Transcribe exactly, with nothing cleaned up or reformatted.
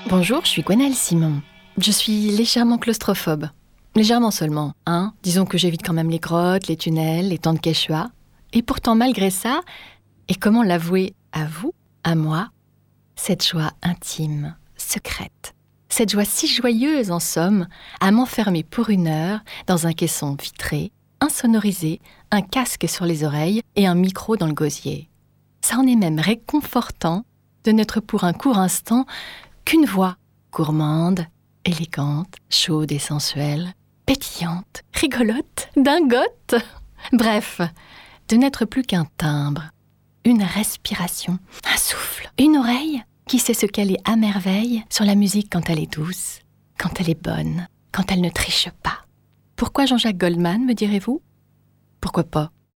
Bonjour, je suis Gwenaëlle Simon. Je suis légèrement claustrophobe. Légèrement seulement, hein. Disons que j'évite quand même les grottes, les tunnels, les tentes quechua. Et pourtant, malgré ça, et comment l'avouer à vous, à moi, cette joie intime, secrète, cette joie si joyeuse en somme, à m'enfermer pour une heure dans un caisson vitré, insonorisé, un casque sur les oreilles et un micro dans le gosier. Ça en est même réconfortant de n'être pour un court instant qu'une voix gourmande, élégante, chaude et sensuelle, pétillante, rigolote, dingote. Bref, de n'être plus qu'un timbre, une respiration, un souffle, une oreille qui sait ce qu'elle est à merveille sur la musique quand elle est douce, quand elle est bonne, quand elle ne triche pas. Pourquoi Jean-Jacques Goldman, me direz-vous ? Pourquoi pas ?